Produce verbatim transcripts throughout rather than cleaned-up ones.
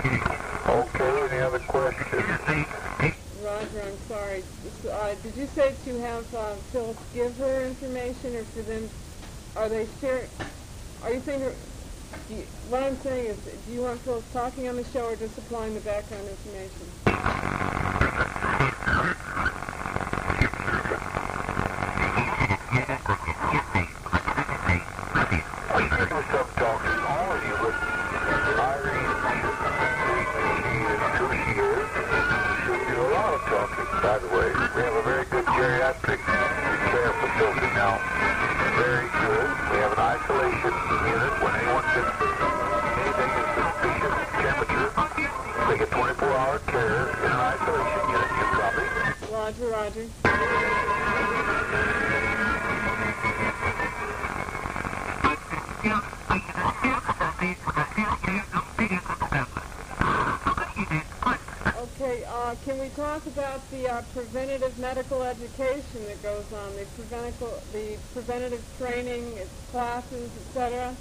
Okay, any other questions? Roger, I'm sorry. Uh, did you say to have uh, Phyllis give her information, or for them? Are they sharing? Are you saying? Her, do you, what I'm saying is, do you want Phyllis talking on the show, or just supplying the background information? By the way, we have a very good geriatric care facility now. Very good. We have an isolation unit when anyone gets anything is suspicious temperature. They get twenty-four hour care in an isolation unit. You copy? Roger, Roger. Okay, uh, can we talk about the uh, preventative medical education that goes on, the preventative, the preventative training, its classes, et cetera?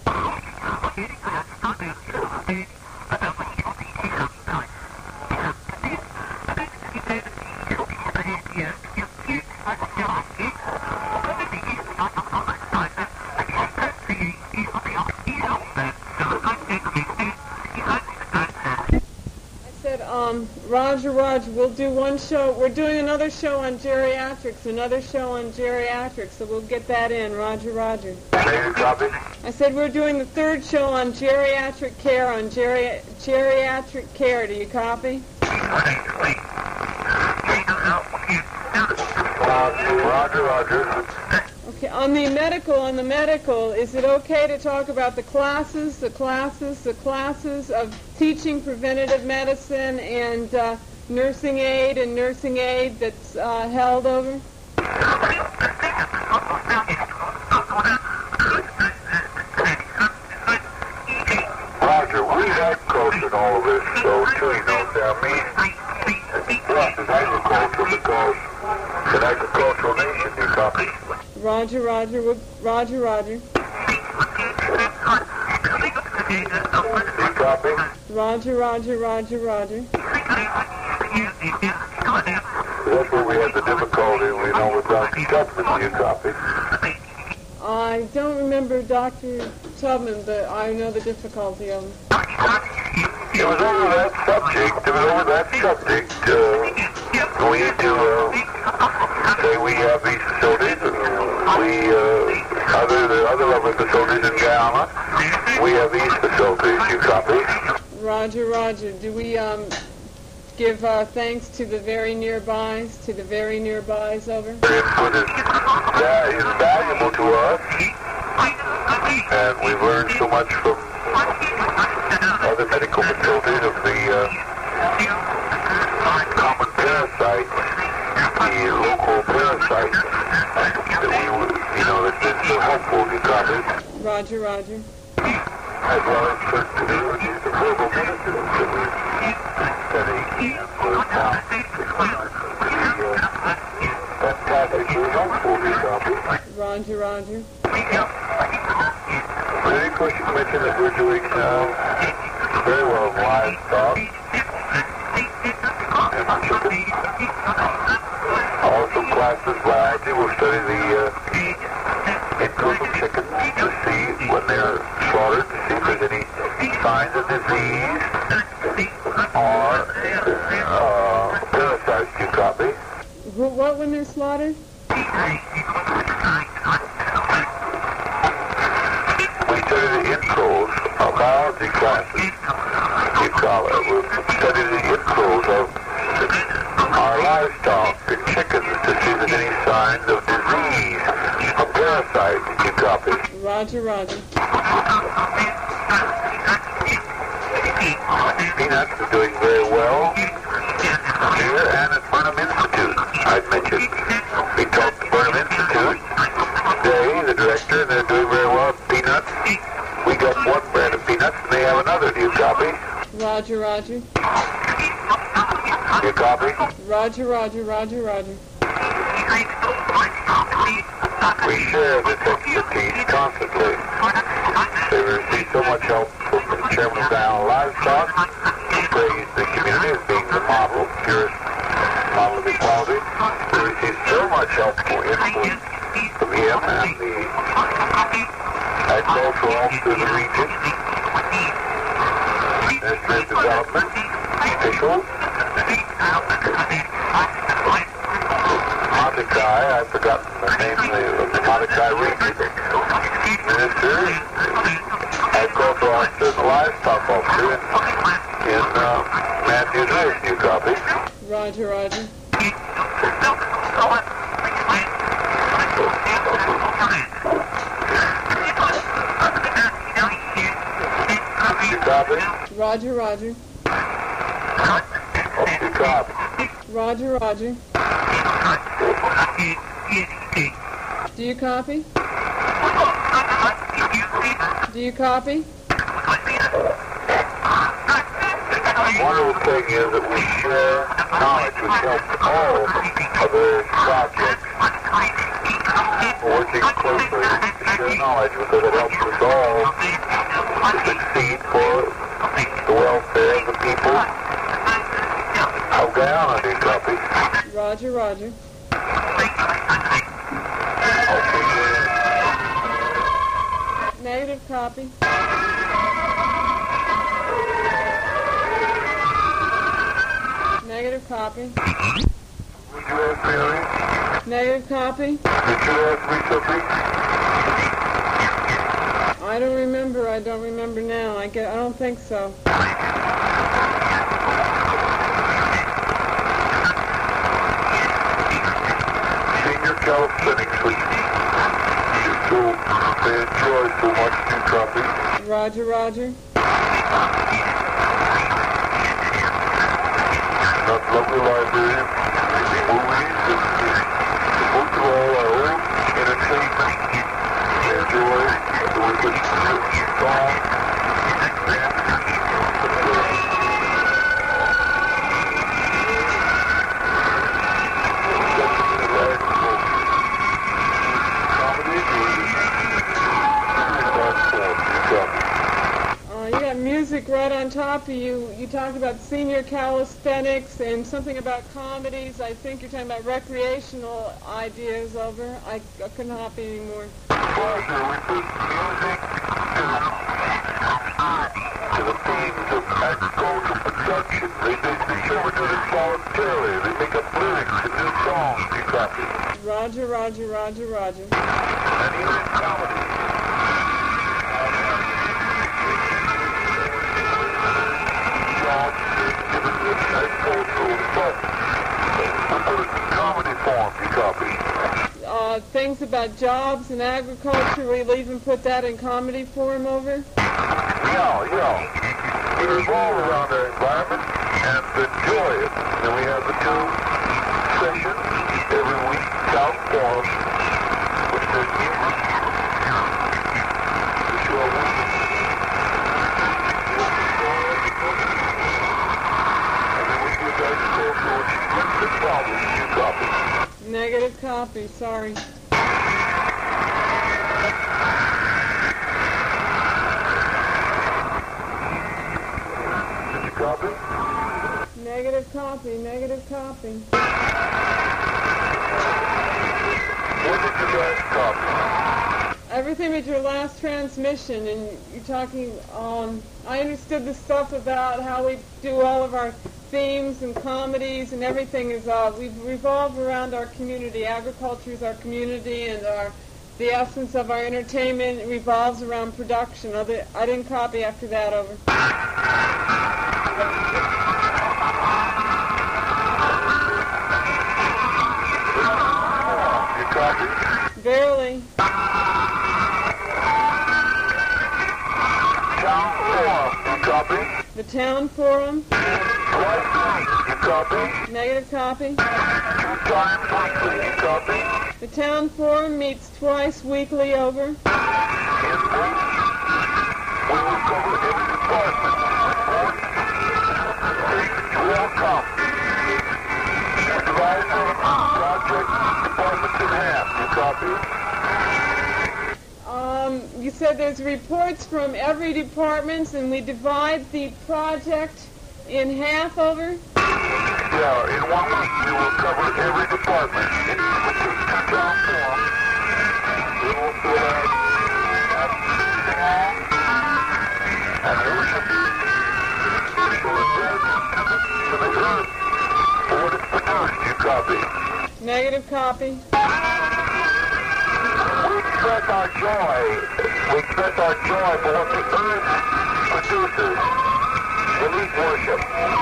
Um, Roger, Roger, we'll do one show. We're doing another show on geriatrics, another show on geriatrics, so we'll get that in. Roger, Roger. Copy? I said we're doing the third show on geriatric care, on geri- geriatric care. Do you copy? Roger, Roger. Okay, on the medical, on the medical, is it okay to talk about the classes, the classes, the classes of teaching preventative medicine and uh, nursing aid and nursing aid that's uh, held over? Roger, we agriculture in all of this, so too, you know, I mean, plus is agriculture because it's an agricultural nation, you copy? Roger, Roger, Roger, Roger. You copy? Roger, Roger, Roger, Roger. That's where we had the difficulty, we know, with Doctor Tubman, you copy? I don't remember Doctor Tubman, but I know the difficulty of him. It was over that subject, it was over that subject, uh, we need to, uh, say we have these facilities, we, uh, other, the other lovely facilities in Guyana, we have these facilities, you copy? Roger, Roger. Do we, um, give, uh, thanks to the very nearbys, to the very nearbys over? Their input is, that is valuable to us, and we've learned so much from other medical facilities of the uh, common parasite, the local parasite, that we would, you know, that's been so helpful, you copy? Roger, Roger. As well as certain communities of herbal medicine that we study and learn now. Fantastically helpful, you copy? Roger, Roger. Any question mentioned that we're doing uh, very well in livestock and chicken. Also classes variety. We'll study the uh, ingrowth of chickens to see when they're slaughtered, to see if there's any signs of disease or uh, parasites, you copy? What when they're slaughtered? We study the intros of biology classes, you call it. We'll study the intros of our livestock, the chickens, to see if there's any signs of disease, of parasites, you copy? Roger, Roger. Peanuts is doing very well here and at Burnham Institute, I'd mentioned. We talked to Burnham Institute today, the director, and they're doing very well at Peanuts. We got one brand of peanuts, and they have another. Do you copy? Roger, Roger. Do you copy? Roger, Roger, Roger, Roger. We share this expertise constantly. They receive so much help from the chairman of Guyana Livestock praised the community as being the model, purest model of equality. We received so much helpful input from him and the agricultural officer of the region, administrative development officials, Matakai, I've forgotten the name of the Matakai region ministers, agricultural officer and the livestock officer in, in uh, Matthews Ridge. You copy? Roger, roger. You copy? Roger, roger. You copy? Roger, roger. Do you copy? Do you copy? Wonderful thing is that we share knowledge which helps all of the projects. Working closely to share knowledge because it helps us all to succeed for the welfare of the people of Guyana. Do you copy? Roger, roger. Negative copy. Negative copy. Would you ask me, Harry? Negative copy. Did you ask me something? I don't remember. I don't remember now. I get. I don't think so. Senior calisthenics, which you so they enjoy so much. Do you copy? Roger, roger. That lovely library, movies, and most of all our own entertainment. They enjoy the wicked song. Uh, you got music right on top of you. You talked about senior calisthenics and something about comedies. I think you're talking about recreational ideas over. I, I couldn't hop anymore. To the themes of agricultural production. They, they, they show it to us voluntarily. They make up lyrics to new songs. You copy? Roger, roger, roger, roger. And even comedy. Comedy form, you copy? Uh, things about jobs and agriculture, we'll even put that in comedy form over? Yeah, yeah. We revolve around our environment and enjoy it. And we have the two sessions every week, South Forum, which is music. The show Negative copy, sorry. Did you copy? Negative copy, negative copy. What did you guys copy? Everything with your last transmission, and you're talking, um, I understood the stuff about how we do all of our themes and comedies and everything is, uh, we've revolved around our community. Agriculture is our community, and our, the essence of our entertainment revolves around production. Other, I didn't copy after that, over. You copy? Barely. Town Forum, you copy? The town forum. You copy? Negative copy. Two times weekly, you copy? The town forum meets twice weekly, over. In this, we will cover every department. You all come. We divide the project departments in half, you copy? Um, you said there's reports from every department, and we divide the project In half over? Yeah, in one week we will cover every department. In two-town form, we will do that sing-along and worship to the dead, to the earth, for what is produced. You copy? Negative copy. We express our joy. We express our joy for what the earth produces. Elite worship.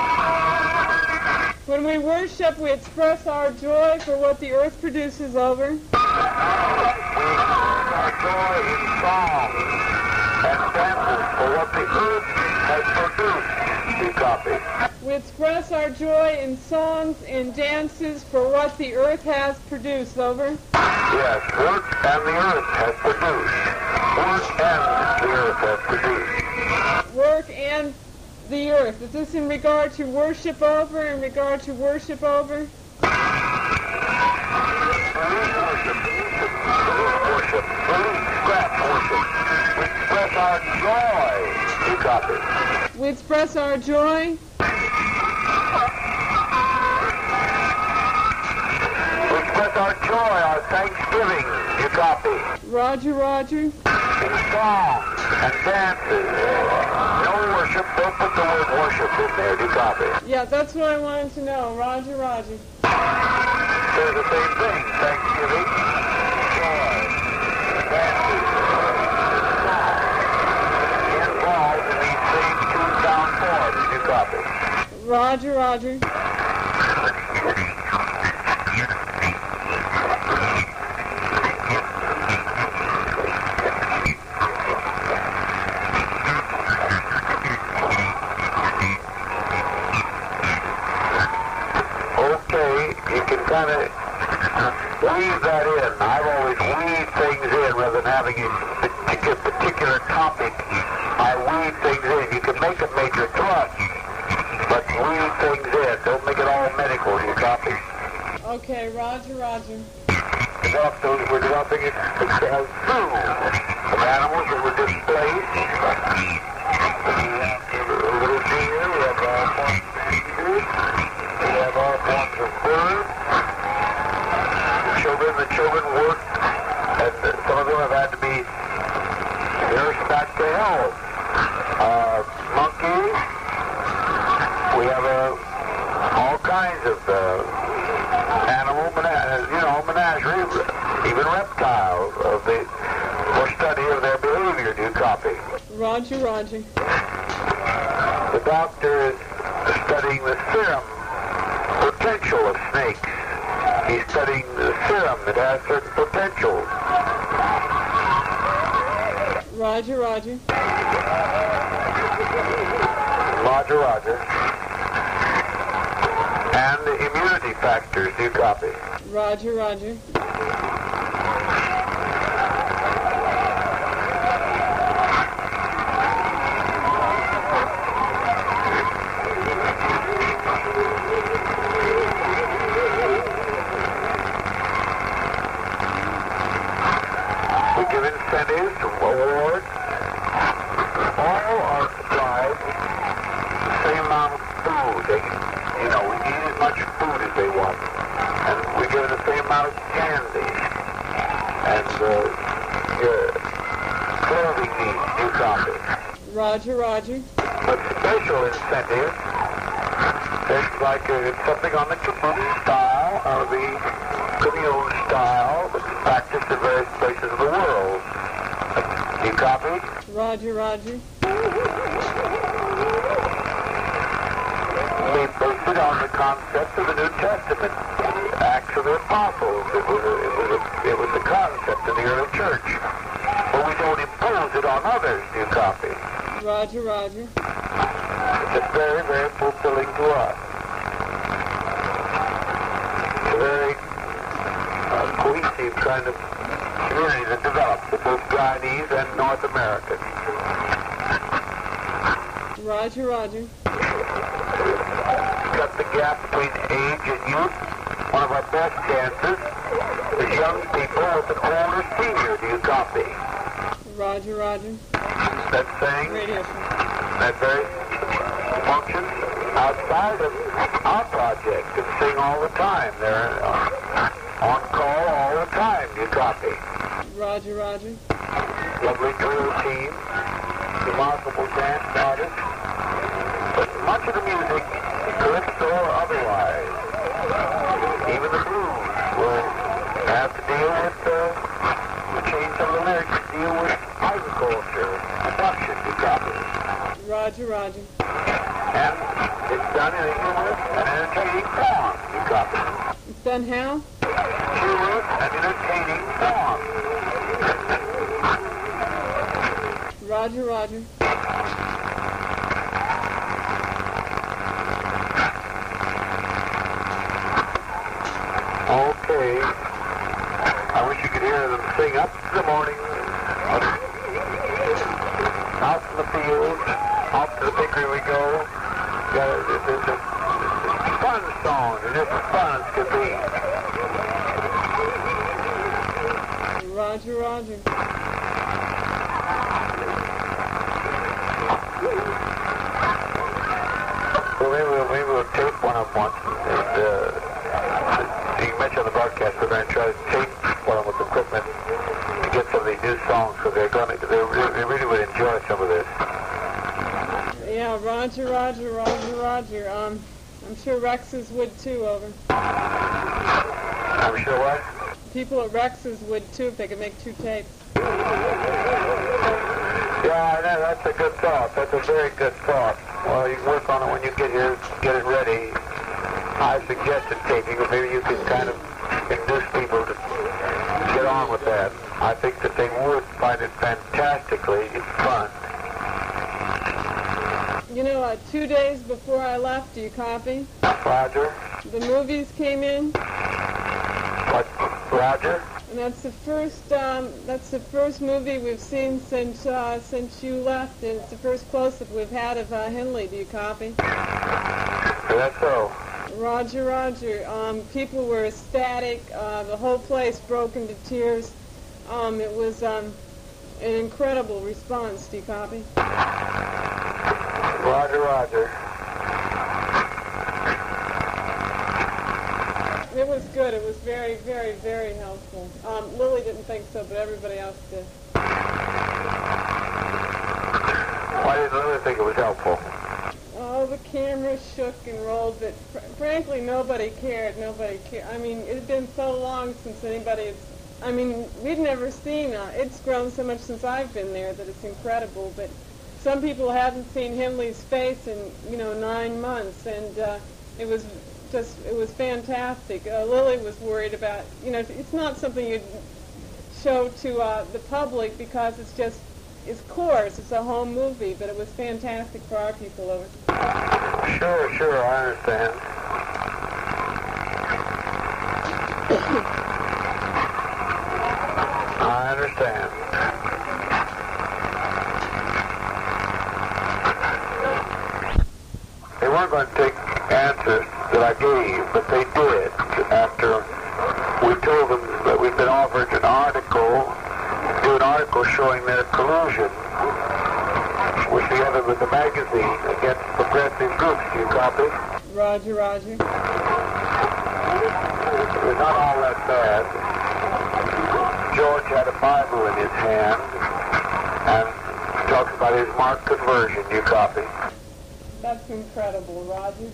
When we worship, we express our joy for what the earth produces over. We express our joy in song and dances for what the earth has produced. You copy? We express our joy in songs and dances for what the earth has produced. Over. Yes, work and the earth has produced. Work and the earth has produced. Work and the earth. Is this in regard to worship over, in regard to worship over? Believe worship. Believe worship. Believe scrap worship. We express our joy. You copy? We express our joy. We express our joy, our thanksgiving. You copy? Roger, Roger. In song and dances. No worship. Don't put the word worship in there. You copy? Yeah, that's what I wanted to know. Roger, Roger. They're the same thing. Thanksgiving, joy, dances, song. Involved in these same two sound forms. You copy? Roger, Roger. Kind of weave that in. I've always weaved things in rather than having a particular, particular topic. I weave things in. You can make a major thrust, but weave things in. Don't make it all medical. You copy? Okay, Roger, Roger. Develop those. We're developing it as zoo of animals that were displaced. We have a little deer. We have all forms of creatures. We have all forms of birds. Children, the children work, and some of them have had to be nursed back to health. Uh, monkeys, we have uh, all kinds of uh, animal, mena- you know, menagerie, even reptiles, of the for study of their behavior. Do you copy? Roger, Roger. The doctor is studying the serum potential of snakes. He's studying the serum that has certain potentials. Roger, Roger. Roger, Roger. And the immunity factors, do you copy? Roger, Roger. Give incentives, awards. All are supplied the same amount of food. They, you know, we eat as much food as they want, and we give them the same amount of candy and uh, uh, clothing needs. You copy? Roger, Roger. But special incentives, things like uh, something on the kibbutz style or the commune style, which is practiced in various places of the world. You copy? Roger, Roger. We based it on the concept of the New Testament, Acts of the Apostles. It was a, it was a, it was the concept of the early church. But we don't impose it on others. You copy? Roger, Roger. It's very, very fulfilling to us. It's a very uh, cohesive kind of community that develops for both Guyanese and North Americans. Roger, Roger. Cut the gap between age and youth. One of our best chances is young people with an older senior. Do you copy? Roger, Roger. That saying? Radio. That very function? outside of our project and sing all the time. They're uh, on call all the time. You copy? Roger, roger. Lovely drill team, remarkable dance artists, but much of the music, calypso or otherwise, even the blues, will have to deal with, uh, change some of the lyrics to deal with agriculture, production, you copy? Roger, roger. And it's done in a humorous and entertaining form, you copy? It's done how? Humorous and entertaining form. Roger, roger. Okay. I wish you could hear them sing up in the morning. Out in the field, off to the bakery we go. Yeah, it's, it's a fun song. It's just as fun as could be. Roger, roger. Well, maybe we'll, maybe we'll tape one up once. And, uh, you mentioned on the broadcast we're going to try to tape one of them with equipment to get some of these new songs, because they're going to, they really, they really would enjoy some of this. Yeah, roger, roger, roger, roger. Um, I'm sure Rex's would too, over. I'm sure what? People at Rex's would too if they could make two tapes. Yeah, that, that's a good thought. That's a very good thought. Well, you can work on it when you get here, get it ready. I suggested taping, but maybe you can kind of induce people to get on with that. I think that they would find it fantastically fun. You know, uh, two days before I left, do you copy? Roger? The movies came in. What? Roger? And that's the first. Um, that's the first movie we've seen since uh, since you left, and it's the first close-up we've had of uh, Henley. Do you copy? That's so. Roger, Roger. Um, people were ecstatic. Uh, the whole place broke into tears. Um, it was um, an incredible response. Do you copy? Roger, Roger. It was good. It was very, very, very helpful. Um, Lily didn't think so, but everybody else did. Why didn't Lily think it was helpful? Oh, the camera shook and rolled, but fr- frankly, nobody cared. Nobody cared. I mean, it had been so long since anybody had... I mean, we'd never seen... Uh, it's grown so much since I've been there that it's incredible, but some people hadn't seen Henley's face in, you know, nine months, and uh, it was... Just, it was fantastic. Uh, Lily was worried about, you know, it's not something you'd show to uh, the public because it's just, it's coarse, it's a home movie, but it was fantastic for our people over. Sure, sure, I understand. I understand. They weren't going to take answers that I gave, but they did after we told them that we've been offered an article, do an article showing their collusion with the other, with the magazine against progressive groups. You copy? Roger, Roger. It was not all that bad. George had a Bible in his hand and talks about his marked conversion. You copy? That's incredible, Roger.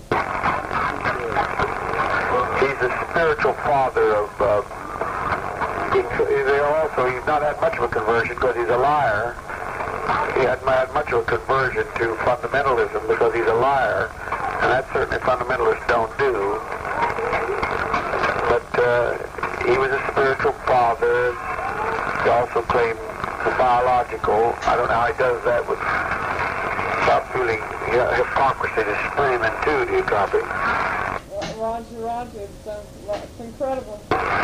He's the spiritual father of, uh, he, they also, he's not had much of a conversion because he's a liar. He hadn't had much of a conversion to fundamentalism because he's a liar. And that's certainly fundamentalists don't do. But uh, he was a spiritual father. He also claimed the biological. I don't know how he does that with, without feeling yeah, hypocrisy to screaming too. Do you copy? Roger, Roger, it's, uh, it's incredible.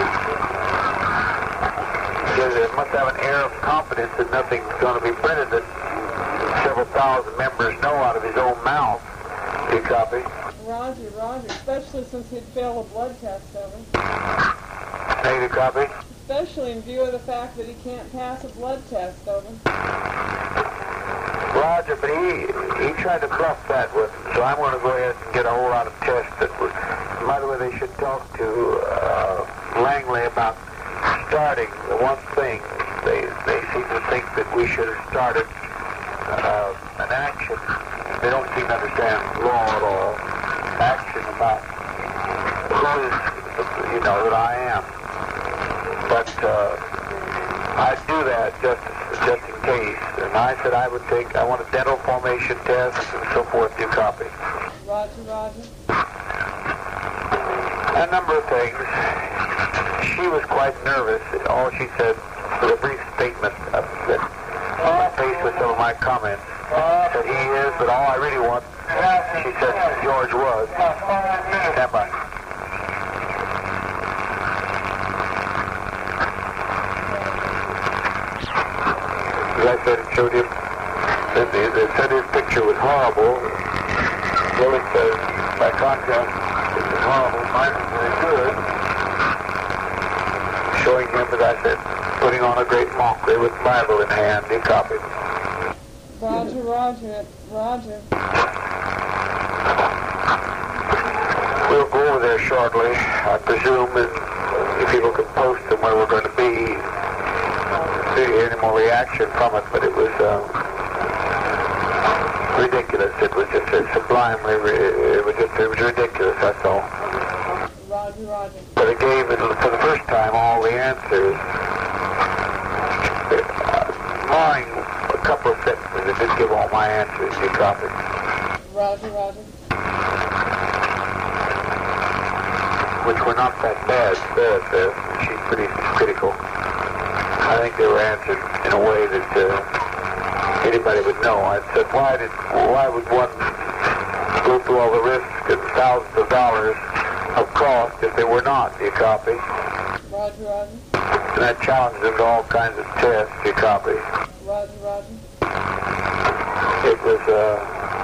It must have an air of confidence that nothing's going to be printed that several thousand members know out of his own mouth. Do you copy? Roger, Roger, especially since he'd failed a blood test over. Negative copy? Especially in view of the fact that he can't pass a blood test over. Roger, but he, he tried to bluff that with him, so I'm going to go ahead and get a whole lot of tests that would... By the way, they should talk to uh, Langley about starting the one thing. They, they seem to think that we should have started uh, an action. They don't seem to understand law at all. Action about who is, you know, that I am. But uh, I'd do that just just in case. And I said I would take, I want a dental formation test and so forth. You copy? Roger, Roger. A number of things. She was quite nervous. All she said was a brief statement of that my face with some of my comments. That he is, but all I really want, she said George was. Stand by. As I said, it showed him, that they, they said his picture was horrible. Lily says, by contrast, it was horrible. Mine was very good. Showing him, as I said, putting on a great mockery with Bible in hand. He copied. Roger, Roger, Roger. We'll go over there shortly. I presume that if people can post them where we're going to be, see any more reaction from it, but it was uh, ridiculous. It was just uh, sublimely, it was just, it was ridiculous, that's all. Roger, Roger. But it gave, it, for the first time, all the answers. Barring a couple of sentences, it did give all my answers. You copied? Roger, Roger. Which were not that bad, Sarah says. She's pretty critical. I think they were answered in a way that uh, anybody would know. I said, why did, why would one go through all the risk and thousands of dollars of cost if they were not? You copy? Roger, Roger. And that challenged them to all kinds of tests. You copy? Roger, Roger. It was, uh...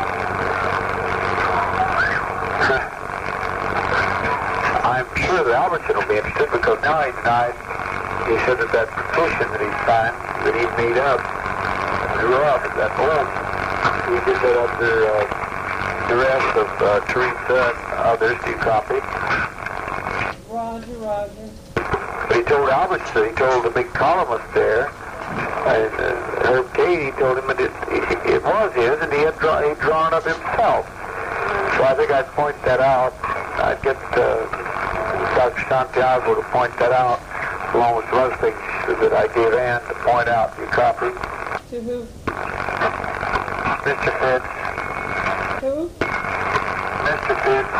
I'm sure that Albertson will be interested because now he denied, he said that that petition that he signed, that he made up, drew up, that old, he did that under uh, duress of uh, Teresa and others. Do you copy? Roger, Roger. But he told Albertson, he told the big columnist there, and uh, Herb Cade, he told him that it, it, it was his, and he had draw, he'd drawn it up himself. So I think I'd point that out. I'd get uh, Doctor Santiago to point that out, along with some other things that I gave Ann to point out. You copy? To who? Mister Fitz. Who? Mister Fitz.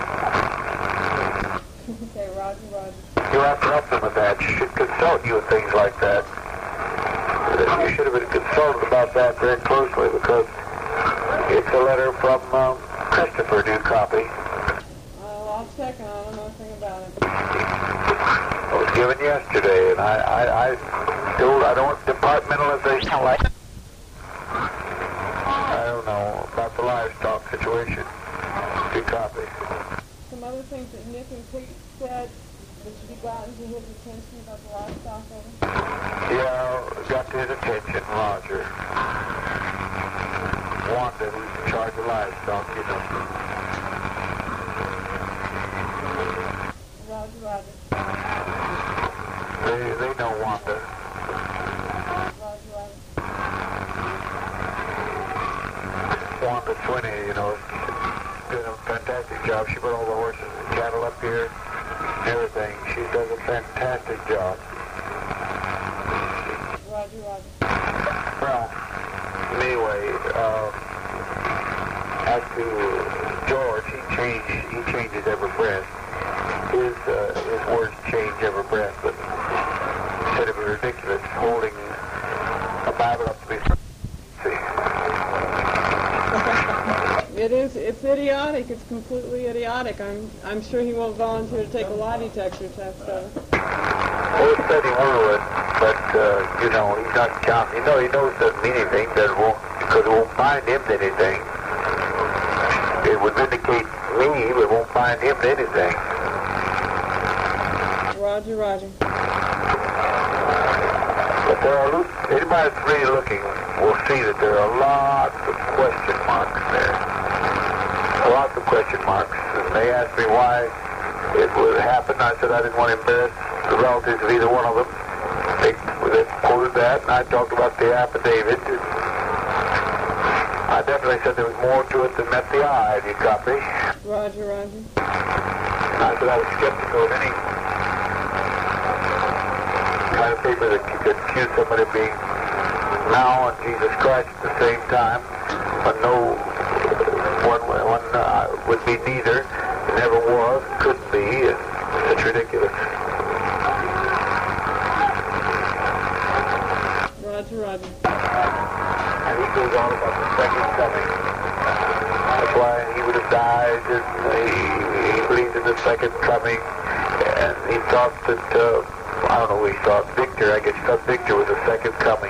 Okay, Roger, Roger. You have to help them with that. You should consult you with things like that. You should have been consulted about that very closely because it's a letter from um, Christopher. Do you copy? Well, I'll check on it. I don't know anything about it. It was given yesterday, and I, I, I told I don't want departmentalization like I don't know about the livestock situation. Do you copy? Some other things that Nick and Pete said that should be gotten to his attention about the livestock over? Yeah, got to his attention, Roger. Wanda, who's in charge of livestock, you know. Roger, Roger. They, they know Wanda. Roger, Roger. Wanda Swinney, you know, doing a fantastic job. She brought all the horses and cattle up here, everything. She does a fantastic job. Roger, Roger. Well, anyway, uh, as to George, he changed, he changes every breath. His, uh, his words change every breath, but he said it was ridiculous holding a Bible up to me. It is. It's idiotic. It's completely idiotic. I'm. I'm sure he won't volunteer to take a lie detector test, though. Well, he said he would, but uh, you know, he's not counting. You know, he knows it doesn't mean anything. That won't, because it won't bind him to anything. It would vindicate me, but it won't bind him to anything. Roger, Roger. But there are, anybody that's really looking will see that there are lots of question marks there. Lots of question marks. And they asked me why it would happen. I said I didn't want to embarrass the relatives of either one of them. They, they quoted that, and I talked about the affidavit. I definitely said there was more to it than met the eye. Do you copy? Roger, Roger. I said I was skeptical of any kind of paper that you could accuse somebody of being now and Jesus Christ at the same time, but no one, one uh, would be neither. It never was, couldn't be. It's ridiculous. Roger, Roger. And he goes on about the second coming. That's why he would have died, and he, he believed in the second coming, and he thought that, uh, I don't know what he thought, Victor, I guess he thought Victor was the second coming.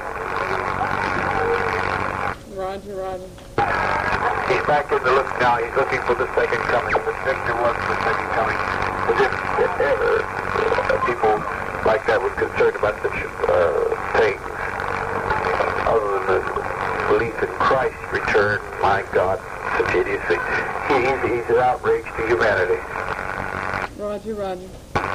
Roger, Roger. He's back in the look now. He's looking for the second coming. But Victor was the second coming. As if, if ever uh, people like that were concerned about such uh, things, other than the belief in Christ's return. My God, such idiocy. He, he's, he's an outrage to humanity. Roger, Roger.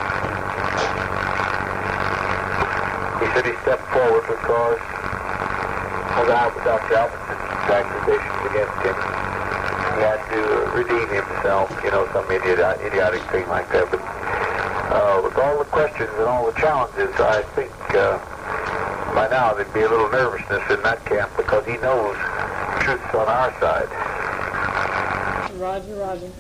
He said he stepped forward because of Doctor Albertson's accusations against him. He had to redeem himself, you know, some idiot, idiotic thing like that. But uh, with all the questions and all the challenges, I think uh, by now there'd be a little nervousness in that camp because he knows truth's on our side. Roger, Roger.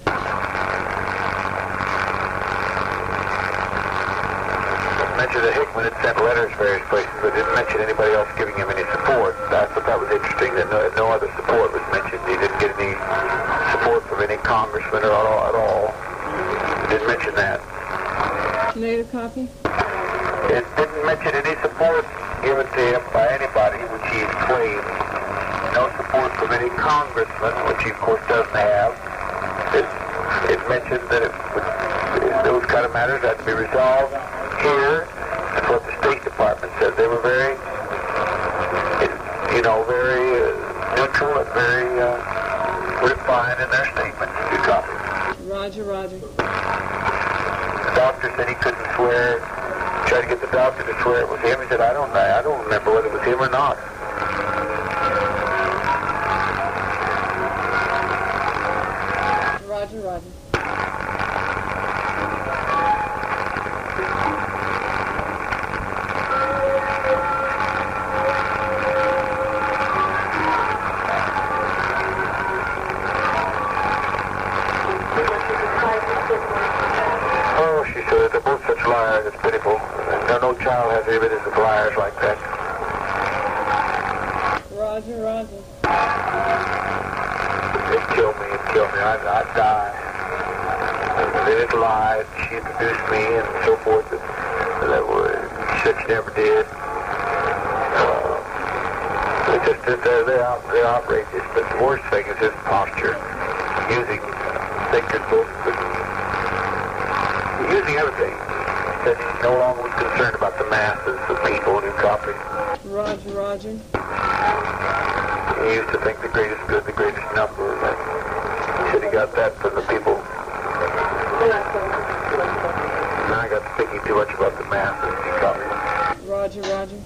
Mentioned that Hickman had sent letters various places, but didn't mention anybody else giving him any support. I thought that was interesting that no, no other support was mentioned. He didn't get any support from any congressman or at all. At all. Didn't mention that. Need a copy? It didn't mention any support given to him by anybody, which he claimed. No support from any congressman, which he of course doesn't have. It, it mentioned that it would, those kind of matters had to be resolved here. That's what the State Department said. They were very, you know, very uh, neutral and very uh, refined in their statements. You copy? Roger, Roger. The doctor said he couldn't swear. Tried to get the doctor to swear it was him. He said, I don't know. I don't remember whether it was him or not. Roger, Roger. Oh, she said, they're both such liars, it's pitiful. No, no child has any business with liars like that. Roger, Roger. It'd kill me, it'd kill me, I'd, I'd die. They didn't lie, she introduced me and so forth. And that was, she said she never did. Uh, it's just that they're, they're, out, they're outrageous, but the worst thing is his posture. Using sacred books and using everything. That he no longer was concerned about the masses of people who copy. Roger, Roger. He used to think the greatest good, the greatest number. And he said he got that from the people. Now I got to thinking too much about the masses. He copy. Roger, Roger.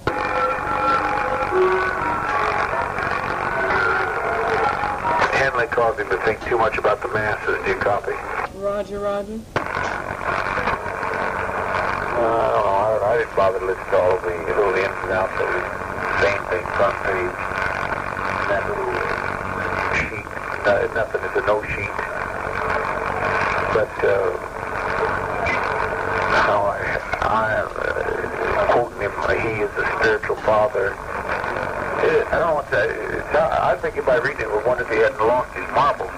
Henley caused him to think too much about the masses. Do you copy? Roger, Roger. Uh, I don't know. I, I didn't bother to listen to all of the little ins and outs of the same thing, front page. That little sheet. Uh, nothing is a no sheet. But, uh, no, I, I am uh, quoting him, he is the spiritual father. It, I don't want to, it's, I think if I read it, would wonder if he hadn't lost his marbles.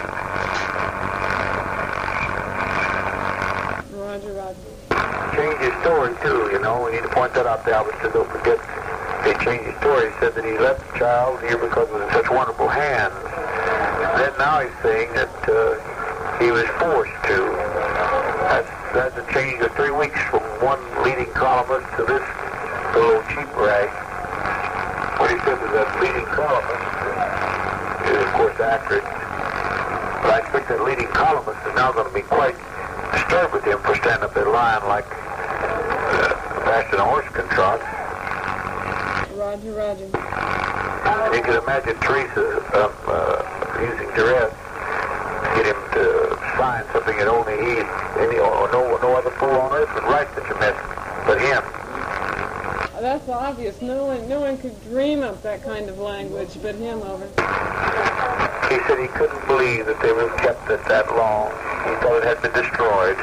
Roger, Roger. Change his story too, you know. We need to point that out to Albertson. Don't forget, they changed his story. He said that he left the child here because it was in such wonderful hands. Then now he's saying that uh, he was forced to. That's, that's a change of three weeks from one leading columnist to this the little cheap rag. What he said is that leading columnist is, of course, accurate. But I expect that leading columnist is now going to be quite disturbed with him for standing up there lying like uh, faster than a horse can trot. Roger, roger. And you can imagine Teresa um, uh, using duress to get him to sign something that only he, any, or no, no other fool on earth would write such a mess but him. That's obvious. No one, no one could dream up that kind of language but him, over. He said he couldn't believe that they would have kept it that long. He thought it had been destroyed.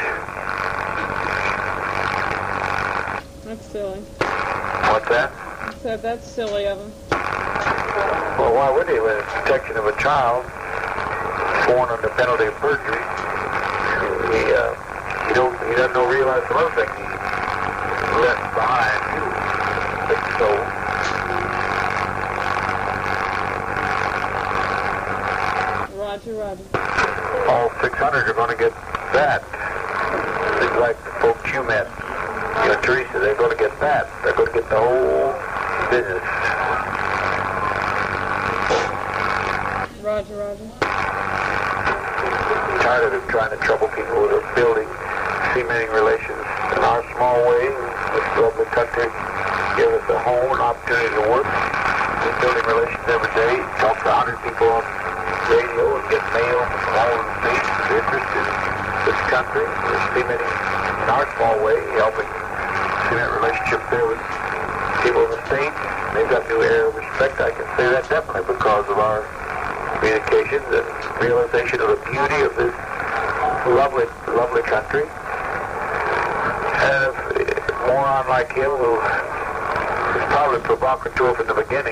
That's silly. What's that? I said that's silly of him. Well, why would he? When it's protection of a child, sworn under penalty of perjury, he, uh, he, don't, he doesn't know, realize some other thing he left behind. I think so. Roger, roger. All six hundred are going to get that. Things like the folks you met, you know, Teresa, they're going to get that. They're going to get the whole business. Roger, roger. Tired of trying to trouble people with building, cementing relations in our small way. This lovely country give us a home, an opportunity to work. We're building relations every day. Talk to a hundred people on radio and get mail from all over the states. They're interested in this country. We're cementing in our small way, helping cement relationships there with people in the states. They've got a new air of respect. I can say that definitely because of our communications and realization of the beauty of this lovely, lovely country. And a moron like him who was probably provocateur from the beginning.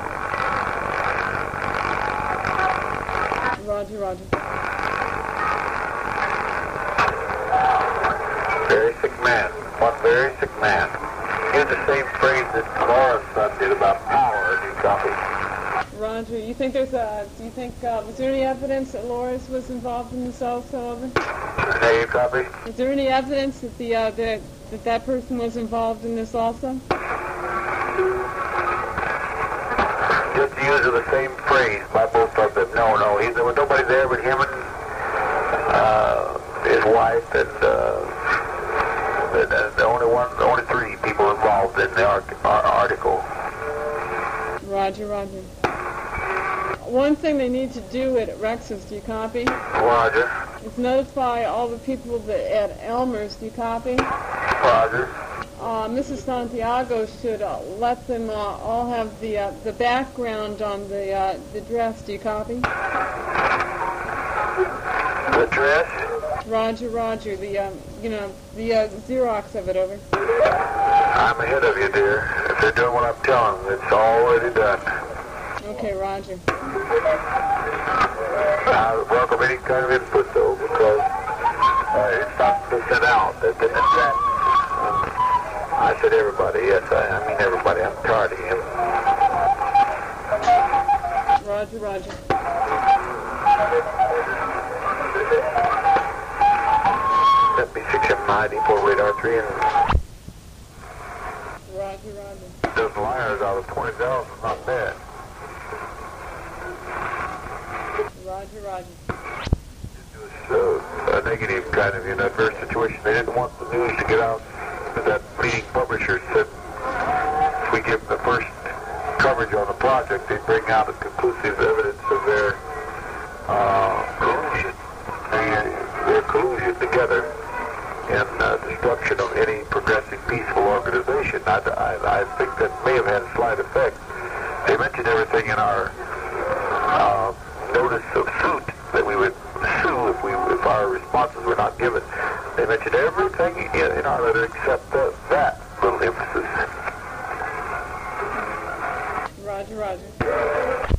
Roger, roger. Very sick man. One very sick man. Used the same phrase that Laura's son did about power, as you copy. Roger. You think there's a? Do you think uh, was there any evidence that Loris was involved in this also? Over? There you copy. Is there any evidence that the uh, that that that person was involved in this also? Just the use of the same phrase by both of them. No, no, he, there was nobody there but him and uh, his wife and, uh, and, and the only one, the only three people involved in the art, our article. Roger, Roger. One thing they need to do at Rex's, do you copy? Roger. Is notify all the people that at Elmer's, do you copy? Roger. Uh, Missus Santiago should uh, let them uh, all have the uh, the background on the uh, the dress. Do you copy? The dress? Roger, Roger. The um, you know the uh, Xerox of it, over. I'm ahead of you, dear. If they're doing what I'm telling them, it's already done. Okay, Roger. I welcome any kind of input, though, because uh, it's not to send out. That, that, that, I said everybody. Yes, I, I mean everybody. I'm tired of him. Roger, Roger. Let me six seven nine depot radar three and Roger, Roger. those liars out of twenty thousand. Not bad. Roger, Roger. It was uh, a negative kind of an adverse situation. They didn't want the news to get out. That leading publisher said if we give the first coverage on the project, they'd bring out a conclusive evidence of their uh, collusion, their, their collusion together in uh, destruction of any progressive, peaceful organization. I, I, I think that may have had a slight effect. They mentioned everything in our uh, notice of suit that we would sue if we if our responses were not given. They mentioned everything in, in our letter except uh, that little emphasis. Roger, Roger.